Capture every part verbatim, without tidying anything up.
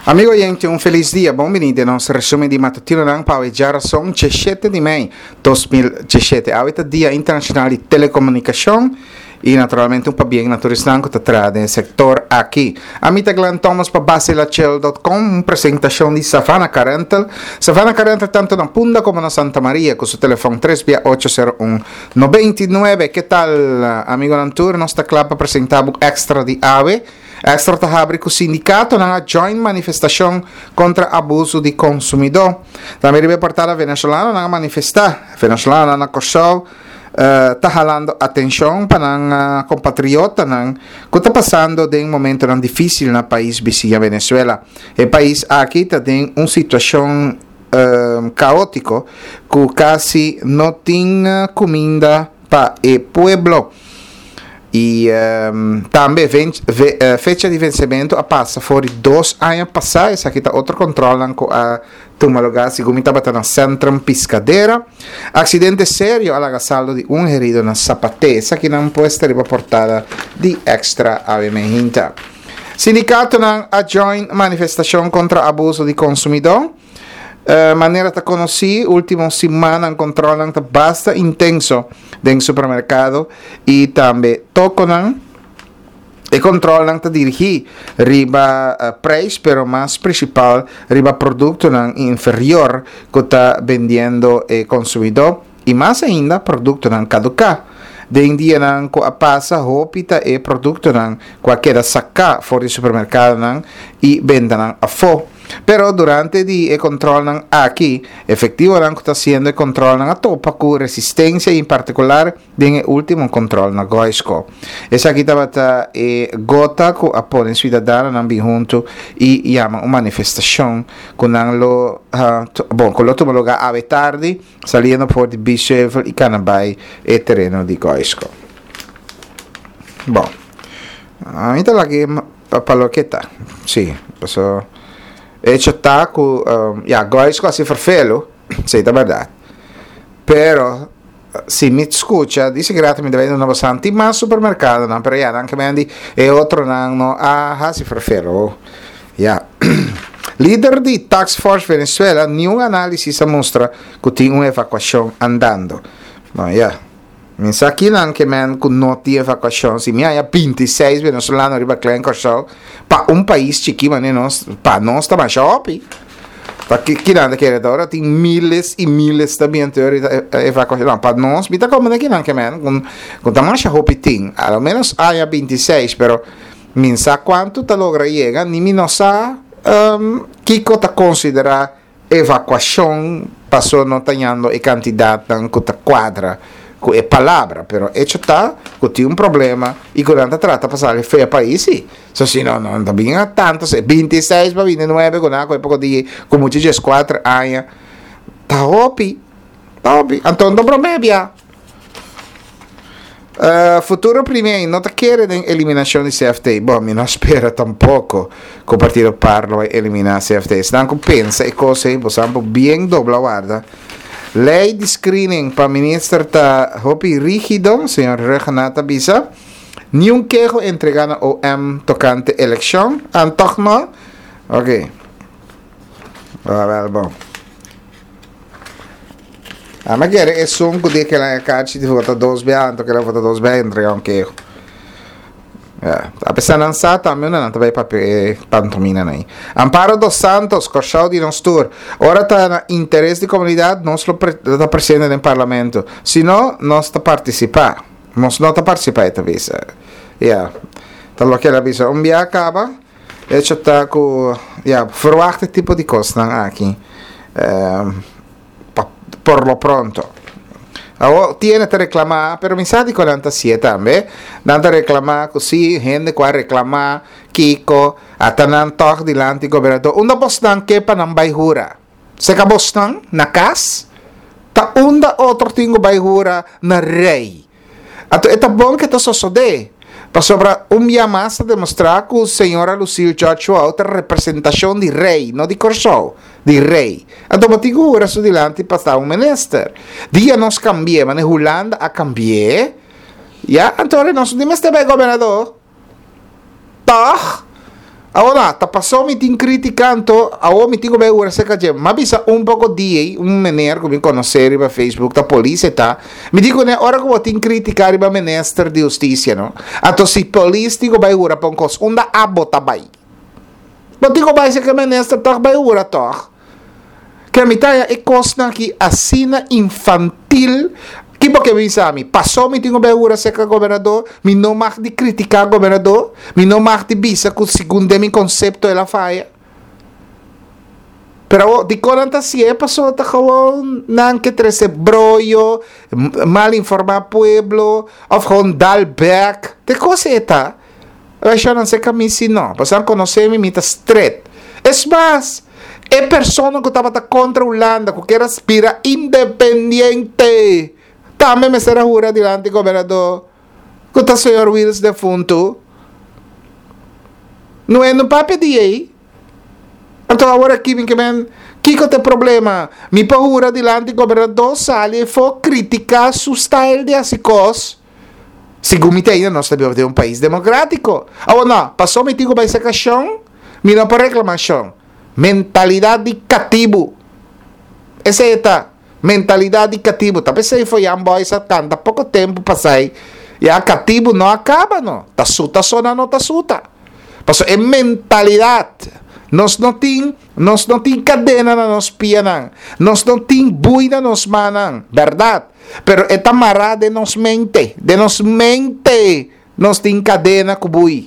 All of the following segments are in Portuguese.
Amigo gente, un feliz dia, bem-vindo ao nosso resumo de matutino ng pawejaração dezessete de maio dois mil e dezessete. Hoje é Dia Internacional de Telecomunicação e naturalmente um pabien naturistan que está no setor aqui. A mim Glenn Thomas para basilachel ponto com, uma apresentação de Savannah Carental. Savannah Carental tanto na Punda como na Santa Maria com seu telefone três oito zero um nove nove. Que tal, amigo Nantur? Nossa club apresentava extra de ave. Extra tahabri com o sindicato na joint manifestação contra abuso de consumidor. Também deve portar a venezuelana na manifestar. Venezuelana na Kosovo está uh, jalando atenção para a uh, compatriota que está passando de um momento tão difícil no país vizinho a Venezuela. O país aqui está em uma situação uh, caótica que quase não tem comida para o povo. E um, também ven, ve, uh, fecha de vencimento a passa fora dois anos passados. Aqui está outro controle com a turma lugar, segundo estava na Centrum Piscadeira. Acidente sério, alagassaldo de um herido na Zapate. Essa aqui não pode estar reportada de extra avemento. Sindicato na joint manifestação contra abuso de consumidor. Uh, maneira de conhecer, última semana controlam tá bastante intenso dentro do supermercado e também tocam e controlam tá dirigir riba uh, preço, pero mais principal riba produto não inferior que está vendendo o consumidor e mais ainda produto não caducar. Den dia não a passa roupa e produto não qualquer sacar fora do supermercado não e venda não a fo. Pero durante el control aquí, efectivo que está haciendo el control a topa con resistencia y en particular en el último control na Goisco. Esa aquí estaba eh, gota que apone ciudadana nan junto y llama una manifestación con lo uh, bon con lo lugar ave tardi saliendo por el Bishop y Canabay el terreno di Goisco. Bon. A mí está la que paloqueta. Sí, pasó. E c'è taco, um, ja, Goisco si farfelo, sì, da verdade. Però, se mi scuccia, dice gratis mi deve una bastante, ma al supermercato, no, però ja, anche mendi, e altro no, ah, si farfelo, ja. Leader di Task Force Venezuela, nenhuma analisi mostra che tem uma evacuação andando. No, ja. Mi sa che anche men con noti evacuação, se mi ha ventisei venezuelano arriba clan corso, pa un país chiquito, né, nós, pa nós tá mais shopping. Pa que que nada que agora tem miles e miles também teoria evacuação. Não, pa nós, bita como né que não que men com com tamanho shopping tem, ao menos há ventisei, pero mi sa quanto tá logra chega, ni mi não sa um, que cota considera evacuação passou não tanhando e quantidade tan cota quadra. É palavra, pero hecho está que tem um problema e quando trata passar foi a país, sim. So, se não, não está bem a tanto, se ventisei para vinte e nove, com a época de como diz quatro anos, está opi, está opi, então não problema. Uh, futuro primeiro, não quer eliminação de C F T. Bom, não espera tampouco que o partido parlo e eliminar C F T. Se não pensa e cose, por exemplo, bem dobla guarda. Lei de screening para ministro está hopi rígido, senhor Regnata Bisa. Nenhum queijo entregado ao M tocante eleição. Antoch não? Ok. Ah, well, bom. Ah, mas quer é só um que que ela caixa de vota dois bem, que ela vota dois bem entregar um queijo. Yeah. A pesar de lançar também não também para pantomina aí. Amparo dos Santos, Corchão de Nostur. Ora está na interesse de comunidade, nós está presente no parlamento. Se não, nós está participar. Nós não está participar esta vez. Yeah. Então lo que ela visa, um dia acaba, e já está com, yeah, verwachte tipo de coisa aqui. Uh, por lo pronto. Oh, tiene que reclamar, pero mi sa di quarantasette también. Dando reclamar così, gente qua reclamar, Kiko, atanan tok di lanti gobernador. Unda bostan ke pa ng bayhura. Sa kabostan, nakas, ta unda otro tingo bayhura na rei. Ato eta bom que to sosode. Pa sobra um dia mais a demonstrar que a senhora Lucille George é outra representação de rei, não de corso, de rei. Então, a figura su dilante para um ministro. Dia nós cambiamos, na Holanda a cambiar, ja, então nós dimos também governador. Toch? Ahora, ta passou me tin criticando, ahora me tingo bem ura seca de, mas bisa um pouco dia, um menino que me conhecer riba Facebook, da polícia tá, me digo né, ora que eu tin criticar riba ministro de justiça, não? Ato se polícia tingo bem ura pão cos, unda abota bai. Mas tingo bem se que ministro tá bem ura toch. Que a mitad é costa que assina infantil. Que porque me sabe, passou me tinha beura seca governador, me não mag de criticar governador, me não mag de bisa que segundo meu conceito ela faia. Pero di quaranta si é passou tá gewoon não que trece broio, mal informar pueblo, of gewoon dal back. De coisa é tá. Eu já não sei camisi não, passar conhecer me mita straight. Es mais, é pessoa que estava contra a Holanda, que quer aspirar independente. Também me será jura diante do governador que o senhor Wills defunto. Não é no papel de aí. Então agora aqui me que que tem problema. Me para jura diante do governador sale e for criticar seu style de assicos. Segundo me tem, nós estamos de um país democrático. Agora não, passou me digo para essa questão, me não para reclamação. Mentalidade de cativo. Essa é a mentalidade de cativo. Talvez se foi um boy tanta pouco tempo passei. E a cativo não acaba, não. Tá suta, só não tá suta. Passou é mentalidade. Nós não tem, nós não tem cadena na nos pianan. Nós não tem bui na nos manan. Verdade? Pero é tamará de nos mente. De nos mente. Nós tem cadena com bui.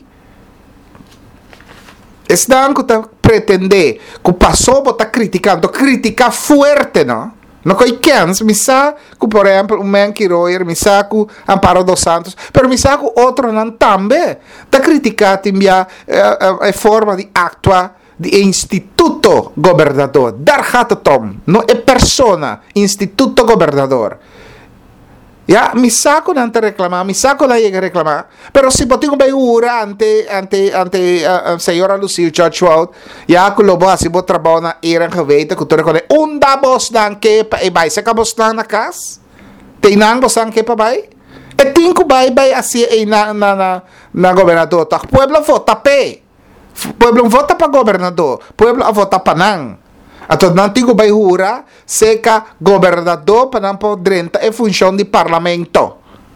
Esse não que tá pretender que passou para criticando, criticar forte, não? Não coi quem, me sa que por exemplo, um man que roer, me sa que Amparo dos Santos, pero me sa que outro não também. Tá criticando a forma de actuar de instituto governador, dar rato tom, não é persona, instituto governador. Ya, mi saco não te reclamar, mi saco não llega a reclamar, pero si botigo bem ura ante ante ante a uh, senhora Lucille Churchwald, ya que lo boa si bot trabalho na era geweten, que tu recone um da bos dan que e vai se acabou na casa, tem nang bos dan que pa vai, e tinco vai vai assim e na na na na governador, tá pueblo vota pe, pueblo vota para governador, pueblo vota para nang. Ato não tigo vai hura seca governador para não poder em função de parlamento.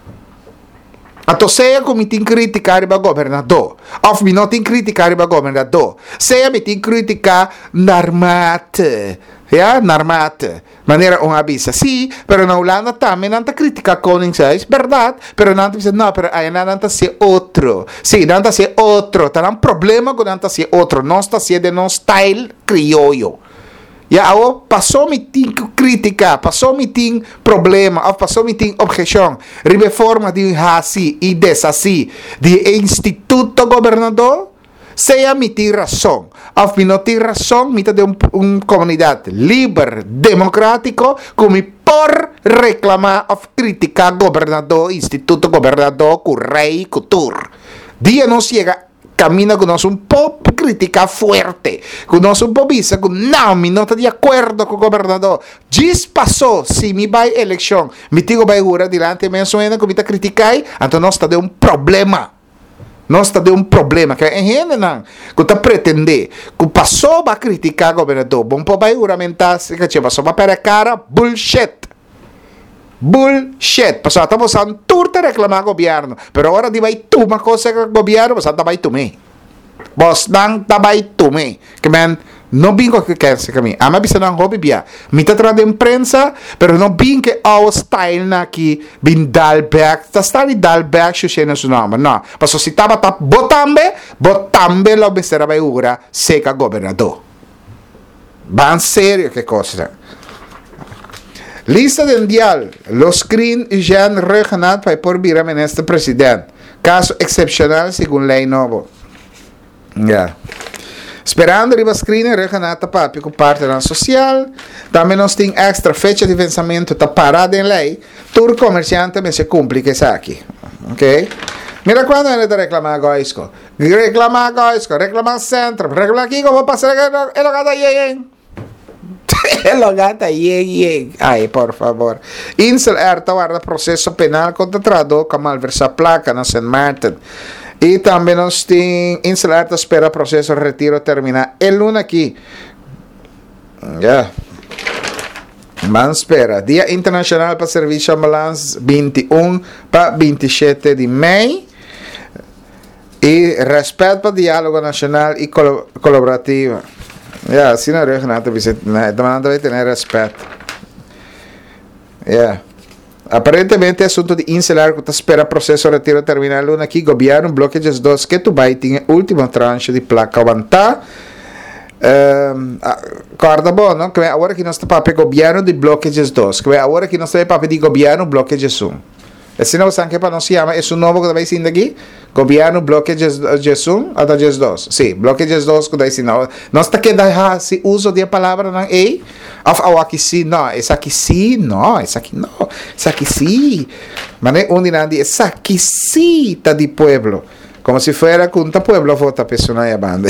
Ato seja como tem criticar o governador, of me não tem criticar o governador, seja me tem criticar narmate, ya narmate, maneira um avisa, sim, pero na Holanda também não tá criticar Koningshuis, verdade, pero não tá dizendo não, pero aí não tá ser outro, sim, não tá ser outro, tá um problema com não tá ser outro, não está ser de nosso style criollo. Ja, ou passou me tem crítica, passou me tem problema, ou passou me tem objeção. Ribe forma de assim e desassi de instituto governador, seja me tem razão. Ou me não tem razão, me tem uma um comunidade livre, democrático, como por reclamar ou criticar governador, instituto governador, com rei, com tur. Dia não chega camina con nós um pouco crítica forte, com nós um pouco isso, com não, me não está de acordo com o governador. Diz passou, se me vai eleição, me digo vai agora diante, me suena que me está criticando, então nós está de um problema. Nós está de um problema, que é gente não, que está pretender, que passou para criticar o governador, bom para vai juramentar, que passou para a cara, bullshit. Bullshit. Passou, estamos usando tudo a reclamar o governo. Pero agora de vai tu uma coisa com o governo, você está vai tu me. Bos não está vai tu me. Que man, não bingo que quer ser caminho. Ama bisa não hobby bia. Me tá trazendo imprensa, pero não bingo que ao style na aqui, bin dalback. Tá style dalback, xuxa no seu nome. Não. Passou, se tava tá botambe, botambe lo bestera vai ura, seca governador. Ban sério que coisa. Lista de mundial. Los screen já regional para por vir a ministro presidente. Caso excepcional segundo lei novo. Yeah. Esperando riba screen regional para pico parte da social. Também nós tem extra fecha de vencimento tá parada em lei. Tur comerciante me se cumpre que está aqui. Ok? Mira quando ele está reclamar goisco. Reclamar goisco, reclamar centro, reclamar aqui como passar el logata yeng. El logata yeng yeng. Ai, por favor. Insel erta guarda processo penal contra trado com malversa placa na Saint Martin. E também nós temos instalar a espera processo de retiro terminar. É luna aqui. Já. Yeah. Man espera. Dia Internacional para Serviço Ambulância vinte e um para vinte e sete de maio. E respeito para o diálogo nacional e col colaborativo. Já, yeah, assim não é Renato Vicente. Demanda de ter respeito. Já. Yeah. Aparentemente, assunto de inselar que espera processo de retiro terminar luna aqui, governo bloqueia dois que tu vai ter última tranche de placa avançar. Um, corda bom, não? Que agora que nós estamos para o governo de bloqueia dois, que agora que nós estamos para o governo bloqueia um. Esse não sabe que para nós se chama, é um novo que vai ser aqui, governo bloqueia um ou da dois. Sim, bloqueia dois que vai ser não. Nós está que dar se uso de palavra não é? Ou aqui sim, não, essa aqui sim, não, essa aqui não, essa aqui sim. Mas é onde não diz, essa aqui sim está de pueblo. Como se fosse com o pueblo vota pessoa na banda.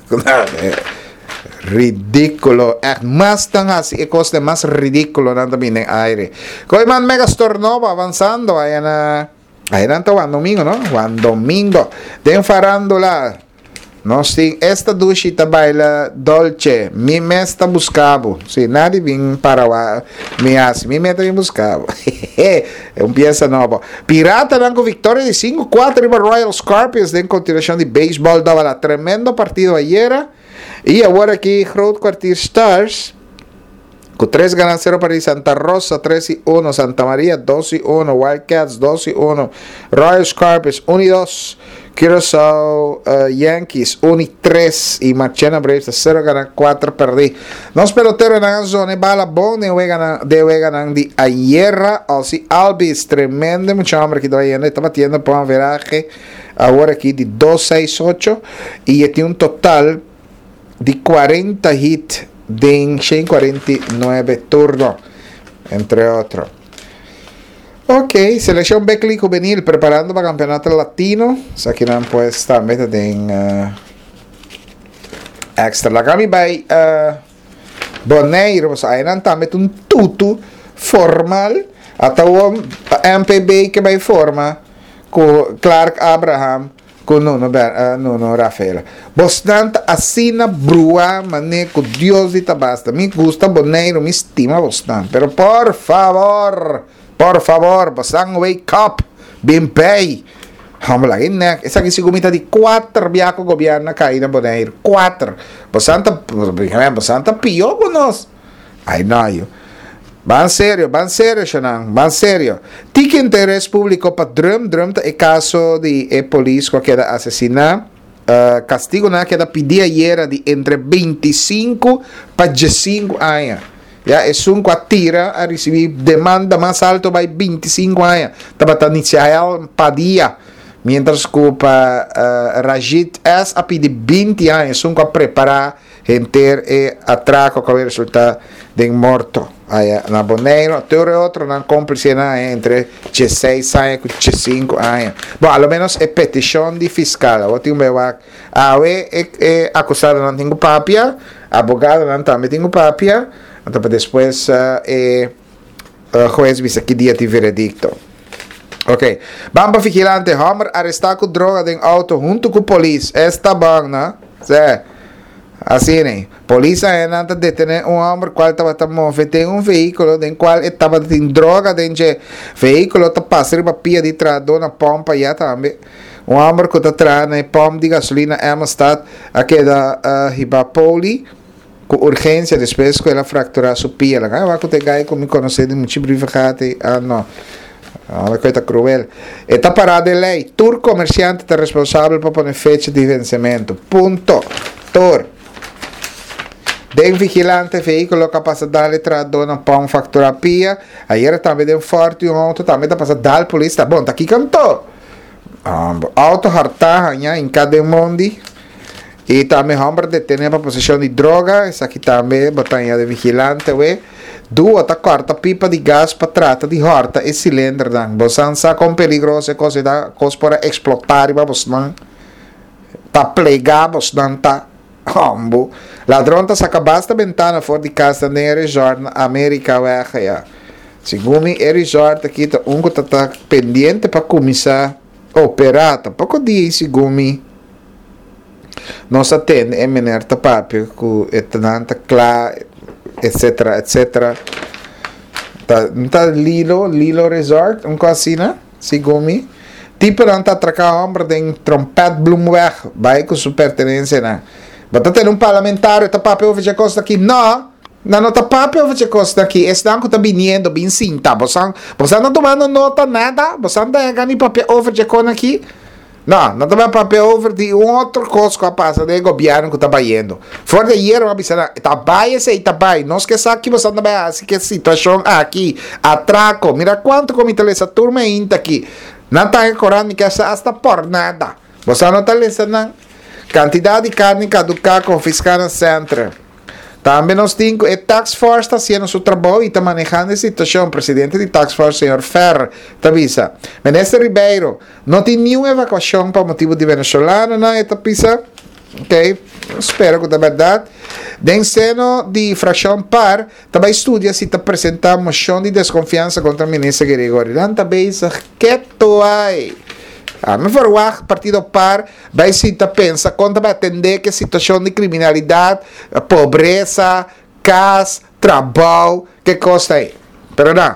Ridículo. É mais tão assim, é coisa mais ridículo não também no aire. Coi man Megastore Nova avançando aí na aí não Juan Domingo, não? Juan Domingo. Tem farándula. Nós temos esta duchita baila dolce. Mi mesta buscavo. Se nadie vem para lá, me hace. Mi meta vem buscavo. É um pieza nova. Pirata com vitória de cinco a quatro riba Royal Scorpions em continuação de beisebol. Dava lá tremendo partido ayer. E agora aqui, Road Quartier Stars, com três ganas zero para Santa Rosa, três e um, Santa Maria, dois e um, Wildcats, dois e um, Royal Scorpions, um e dois, Curaçao uh, Yankees, um e três, e Marchena Braves, zero ganas quatro perdi. Nós peloteiros na zona, bala bom, de ganan de ayer, assim, Albis, tremendo, mucha hambre que todavía está batiendo por um veraje, agora aqui de dois seis oito, e tem um total de quarenta hits de ciento cuarenta y nueve turnos, entre otros. Ok, selección Beckley juvenil preparando para campeonato latino. Aquí no pues estar metido en uh, extra. La Gami by uh, Boneiro, pues ahí no también un tutu formal. Hasta un M P B que by forma con Clark Abraham. Con no, no, uh, no, no, Rafaela. Bastante assina brua, mané, con Dios de basta. Me gusta Boneiro, me estima bastante. Pero por favor, por favor, bastante wake up, bem pay. Vamos lá, né? Essa aqui se comita de quatro biacos governo caída Boneiro. Quatro. Bastante, bastante pior por nós. Ai, não, eu. Van sério, van sério, Xanang, van sério. Tique interesse público para drum, drum é caso de é polícia que era assassinar. Uh, castigo na que da pedia ayer de entre vinte e cinco para vinte e cinco anos. Já é um que atira a receber demanda mais alta vai vinte e cinco anos. Estava tendo Israel Padilla. Mientras que para uh, Rajit S a pedir vinte anos, um que preparar gente e atraco que vai resultar de morto. Aí na Boneiro, teoria outro não cúmplice entre dezesseis anos e vinte e cinco anos. Bom, ao menos é petição de fiscal. Eu tenho meu a é é acusado não tem papia, abogado não também tem papia. Então depois é o juiz diz que dia de veredicto. Ok. Bamba vigilante Homer arrestado com droga em auto junto com polícia. Esta bom, né? Zé. Assim, né? Polícia ainda detener um homem qual estava movendo em um veículo em qual estava em droga dentro do veículo, está passando para pia de trador na pompa já também. Um homem que está atrás na pompa de gasolina Amistad, aqui da uh, Hibapoli, com urgência, depois que ela fracturar sua pia. Ela vai que tem como me conhecer de muito brivacate. Ah, não. Uma coisa cruel. Está parada de lei. Tur comerciante está responsável por poner fecha de vencimento. Ponto. Tur. Den vigilante veículo capaz de dar trador na pão facturar pia. Ayer também deu forte um auto também está passando dar polícia. Bom, tá aqui cantou. Um, auto hartar em cada mundo. E também homem detém para possessão de droga. Essa aqui também botanha de vigilante, ué. Duas tá quarta pipa de gás para trata de horta e cilindro dan. Bosan sa com peligroso coisa da coisa para explotar e vamos não. Tá plegar, vos não tá. Hombo. Ladrão tá saca basta ventana fora de casa nem resort na América ué. Segundo o resort aqui tá um que tá pendente para começar operata, pouco dia segumi. Nós atende é menor tapapio com etananta clá, etc, etc. Tá, tá Lilo, Lilo Resort, um coisa assim, né? Segumi. Tipo não tá atracar homem de trompete Bloomweg, vai com sua pertenência, né? Mas tem um parlamentário tapapio over costa aqui, não. Não, não tapapio over costa aqui. Estão que tá vindo bem cinta. Você você não tomando nota nada, você não tá ganhando papel over costa aqui. Não, não também papel over de um outro coisa que passa do governo que está baiando. Fora de hier, uma bisana, está baia se está baia. Não esqueça que você não vai assim que situação aqui, atraco. Mira quanto comita essa turma ainda aqui. Não está recorrendo que essa hasta por nada. Você não está listenando. Quantidade de carne caducar confiscada no centro. Também nós temos a Tax Force está fazendo seu trabalho e está manejando a situação. O presidente da Tax Force, senhor Ferrer, está avisa. Ministro Ribeiro, não tem nenhuma evacuação para motivo de venezuelano, não é? Está pisa. Ok, espero que é verdade. Em seno de fração par, também estudia se está apresentando moção de desconfiança contra o ministro Gregório. Não está bem, que tu aí? A me forward partido par vai se tá pensa quando vai atender que a situação de criminalidade, pobreza, cas, trabalho, que costa aí. Pero não.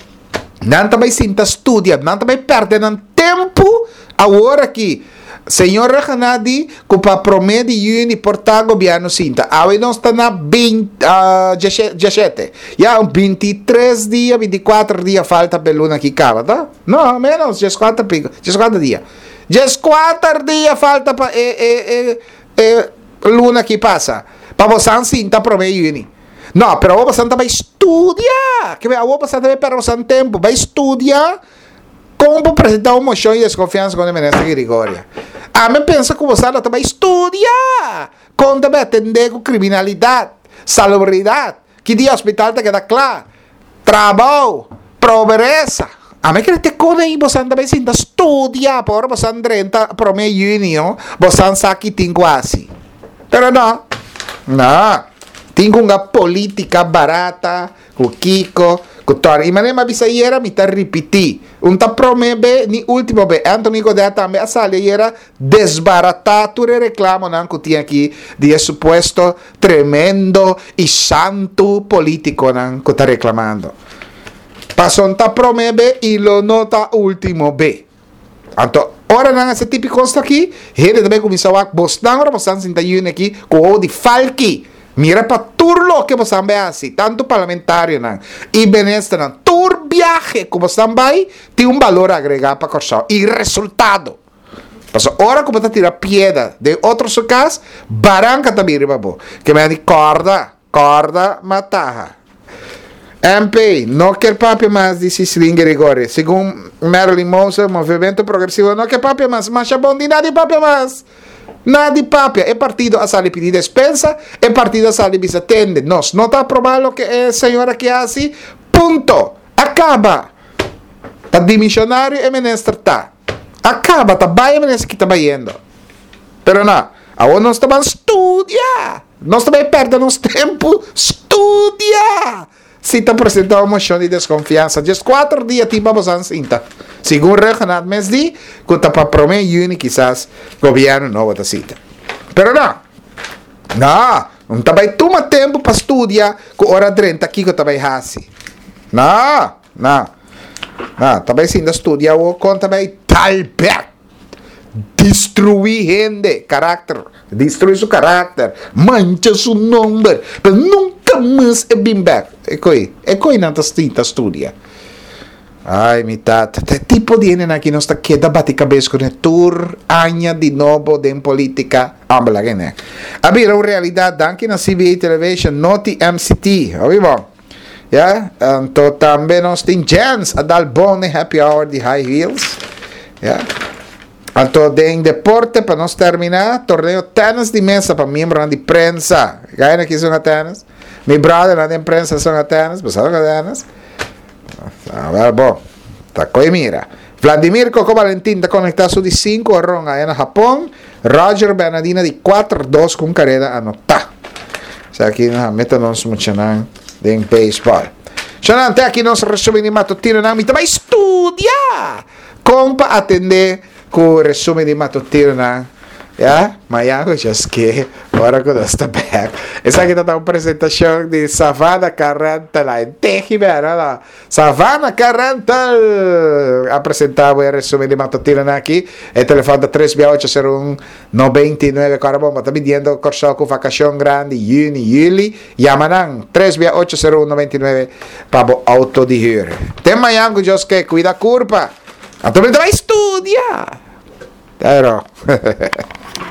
Não também se tá estudia, não também perde tempo agora que senhor Rahanadi que para promete e portar governo sinta. Aí nós está na vinte, dezessete. Já vinte e três dias, vinte e quatro dias falta para luna que acaba, tá? Não, menos, dezesseis pico, dezesseis dias. dezesseis dias falta para eh, eh, eh, luna que passa. Para você sinta promete. Não, pero você vai estudar. Que você vai perder o tempo, vai estudar como apresentar uma moção de desconfiança com o ministro Gregório. A mim pensa que você também estudia como também atender com criminalidade, salubridade, que de hospital te queda claro, trabalho, pobreza. A mim quer ter coisa aí, você também se estudia, por você renta promedio, você sabe que tem quase. Pero não, não, tem uma política barata, o Kiko, e manem avisa era mi ta ripeti. Un ta promebe ni último be. Anthony Godea tambe a sali era desbaratato re reclamo nan que tinha aqui de supuesto tremendo e santo político nan que tá reclamando. Passou ta promebe e lo nota último be. Anto ora nan esse tipo de coisa aqui, ele também começou a bostar ora bostar sinta yun aqui com o de falki. Mira para turlo que você vai assim, tanto parlamentário não, e benesta não, tur viaje como você vai, tem um valor agregado para corção e resultado. Mas agora como você tira piedra de outros casos, baranca também riba que me diz corda, corda, mataha. M P, não quer papel mais de Cicilline Gregório. Segundo Marilyn Monson, movimento progressivo, não quer papel mais, mas é bom de nada de papel mais. Nada de papel, é partido a salir pedir despensa, é partido a salir bisa atende. Nós não está aprovado o que a senhora que assim, ponto. Acaba. Está dimissionário e ministro está. Acaba, está bem ministro que está baiando. Pero não, agora nós estamos estudia. Nós também perdemos tempo, estudia. Se está apresentando uma moção de desconfiança, just quatro dias tipo vamos a cinta. Segundo Reginald Mesdi, que está para prometer e quizás governo não vai cita. Pero não, não, não está bem tomar tempo para estudar com hora trinta aqui que está bem assim. Não, não, não, está bem sim estudar o conta bem talbert. Destruir gente, caráter, destruir seu caráter, mancha seu nome, mas nunca mais é bem back. É coi, é coi não está estudia. Ai, mitad, te tipo de enen aqui nós está queda bate cabeça com tour aña de novo de política, ambla que né. Abira uma realidade aqui na C B A Television, noti M C T, ouviu? Ja, então também nós tem Jens a dar bone happy hour de high heels, ja. Então, em deporte, para nós terminar, torneio tênis de mesa para membros de prensa. Ganha aqui são tênis. Mi brother na de prensa são tênis, você sabe tênis? Ah, bom, tá coi mira. Vladimir Coco Valentin está conectado de cinco ronda aí no Japão. Roger Bernardina de quatro dois com carreira anotar. Isso aqui na meta nós mencionamos em baseball. Xanante aqui nós resumimos matutino na mita, vai estudar como para atender com o resumo de matutino, né? Yeah, Mayango just que agora que nós está back. Essa aqui está uma apresentação de Savana quarenta lá em Tejibera lá. Savana quarenta apresentava o resumo de matutino aqui. O telefone da três seis oito zero um nove nove Carabomba. Está pedindo corso com vacação grande Juni, Juli. Yamanang três seis oito zero um nove nove para o auto de hyre. Tem Mayango just que cuida curva. A tu vai estudar. Pero